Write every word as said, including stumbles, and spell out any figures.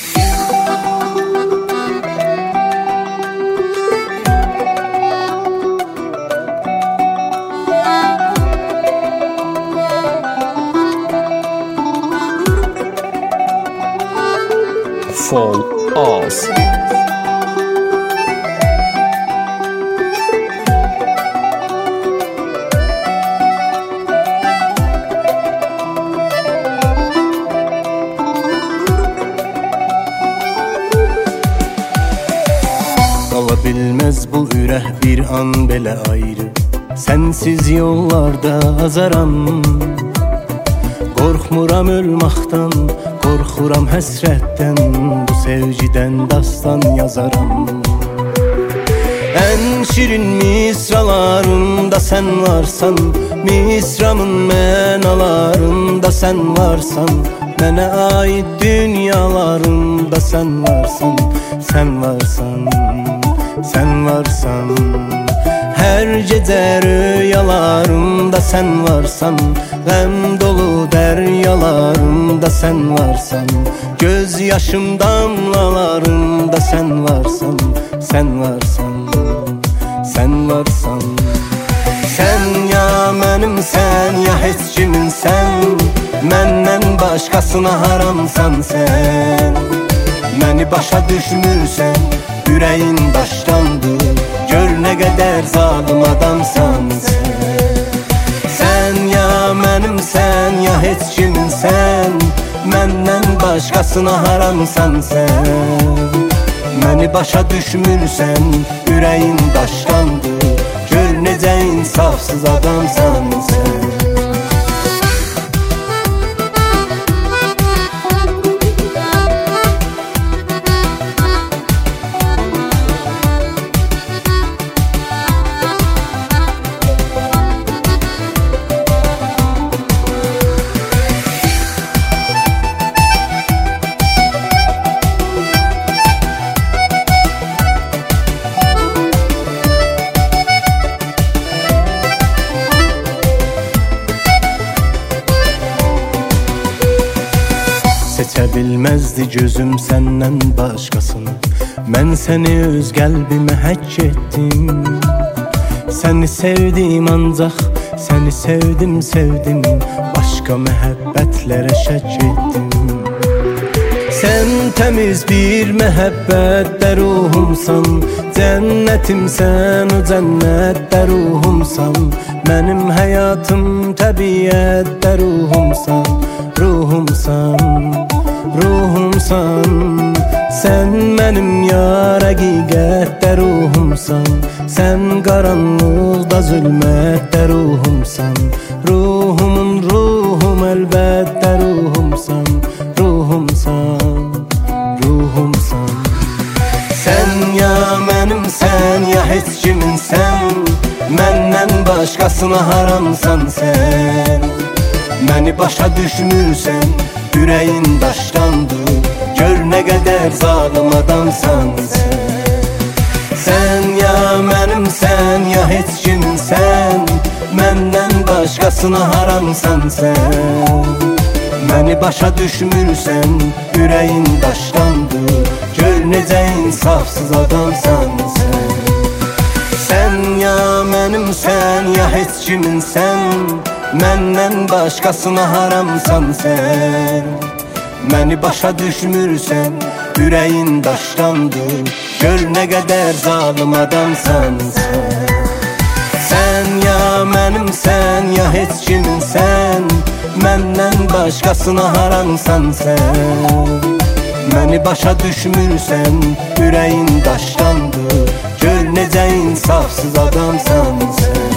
Fall Oz. Qala bilməz bu ürək bir an belə ayrı. Sənsiz yollarda azaram. Qorxmuram ölməkdən, qorxuram həsrətdən. Bu sevgidən dastan yazaram. Ən şirin misralarımda sən varsan, misramın mənalarında sən varsan, mənə aid dünyalarımda sən varsan, sən varsan, sən varsan. Hər gecə rüyalarımda sən varsan, qəm dolu dəryalarımda sən varsan, göz yaşım damlalarımda sən varsan, sən varsan, sən varsan. Sən ya mənim, sən ya heç kimin sən, məndən başqasına haramsan sən. Məni başa düşmürsən, ürəyin daşdandır, gör nə qədər zalim adamsan sən. Sən ya mənim, sən ya heç kimin sən, məndən başqasına haramsan sən. Məni başa düşmürsən, ürəyin daşdandır, gör necə insafsız adamsan sən. Seçə bilməzdi gözüm səndən başqasını. Mən səni öz qəlbimə həkk etdim. Səni sevdim ancaq, səni sevdim, sevdim. Başqa məhəbbətlərə şək etdim. Sən təmiz bir məhəbbətdə ruhumsan, cənnətimsən, o cənnətdə ruhumsan. Mənim həyatım təbiətdə ruhumsan, ruhumsan, ruhumsan. Sən mənim yar həqiqətdə ruhumsan, sən qaranlıqda zülmətdə ruhumsan. Ruhumun ruhum əlbəttə ruhumsan, ruhumsan, ruhumsan. Sən ya mənim, sən ya heç kimin sən, məndən başqasına haramsan sən. Məni başa düşmürsən, ürəyin daşdandır, gör nə qədər zalim adamsan sən. Sən ya mənim, sən ya heç kimin sən, məndən başqasına haramsan sən. Məni başa düşmürsən, ürəyin daşdandır, gör necə insafsız adamsan sən. Sən ya mənim, sən ya heç kimin sən, məndən başqasına haramsan sən. Məni başa düşmürsən, ürəyin daşdandır, gör nə qədər zalim adamsan sən. Sən ya mənim, sən ya heç kimin sən, məndən başqasına haramsan sən. Məni başa düşmürsən, ürəyin daşdandır, gör necə insafsız adamsan sən.